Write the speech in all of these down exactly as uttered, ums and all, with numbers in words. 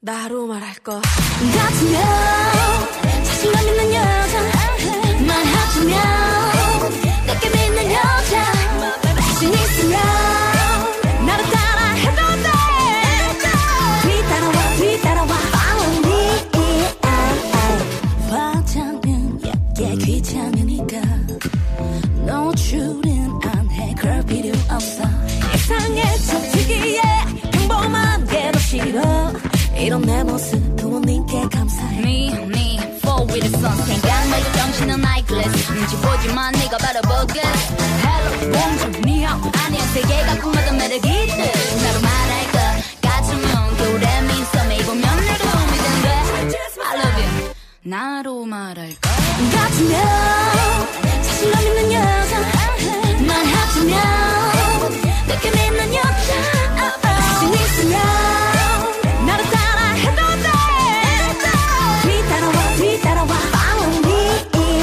나로 말할 것 같으면 자신감 있는 여자 말하자면 내게 믿는 여자 자신 있으면 나를 따라 해도 돼 뒤따라와 뒤따라와 Follow me 화장은 얇게 귀찮으니까 노출은 안 해 그럴 필요 없어 이상해 좀 특이해 평범한 게 더 싫어 이런 내 모습 부모님께 감사해 Me, me, fall with the sun 생각나고 정신은 나이클래스 눈치 보지만 네가 바로 보게 Hello, bonjour, 니하오 아니야 세계가 꿈하던 매력이 있대 나로 말할 것 같으면 겨울에 미소매 입으면 내도 믿는데 I love you 나로 말할 것 같으면 자신감 있는 여자 말하자면 내게 믿는 여자 자신 있으면 나를 따라 해도 돼 뒤따라와 뒤따라와 Follow me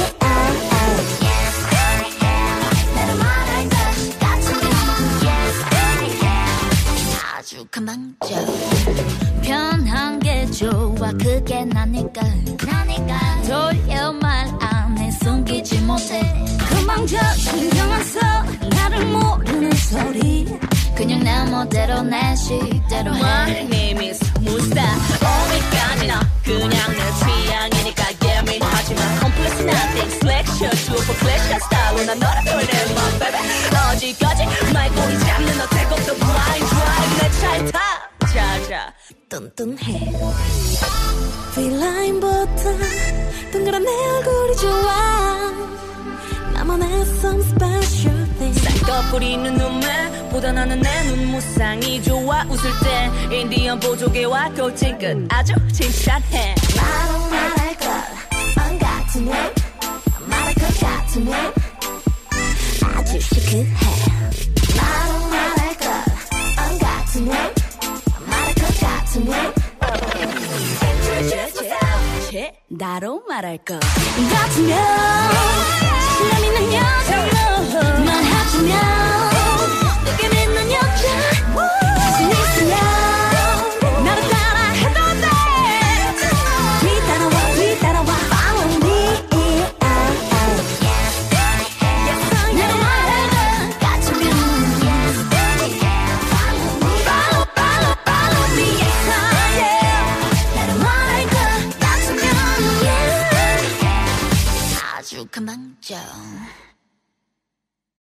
나를 말할 것 같으면 아주 금방져 편한 게 좋아 그게 나니까 나니까 돌려 말 안 해 숨기지 못해 금방져 신경 안 써 나를 모르는 소리 그냥 내 멋대로 내 식대로 해 My name is Musta 어디까지나 그냥 내 취향이니까 예민하지만 컴플렉스 nothing 슬랙셔 슈퍼 클래식한 스타일로 난 너를 끌래 my baby 어디까지 말꼬리 잡는 너 태국도 blind drive 내 차에 타 자자 뚠뚠해 V라인보다 동그란 내 얼굴이 좋아 나만의 some special thing 쌍꺼풀이는 눈매 보다 나는 내 눈무쌍이 좋아 웃을 때 인디언 보조개와 꼴찌끝 아주 칭찬해 나로 말할 것 안 같으면 말할 것 같으면 아주 시크해 나로 말할 것 안 같으면 말할 것 같으면 나로 말할 것 같으면 자신감 있는 여자 말하자면 내게 믿는 여자 자신 있으면 나를 따라 해도 돼 뒤따라와 뒤따라와 Follow me 나로 말할 것 같으면 Follow follow follow me 나로 말할 것 같으면 아주 금방져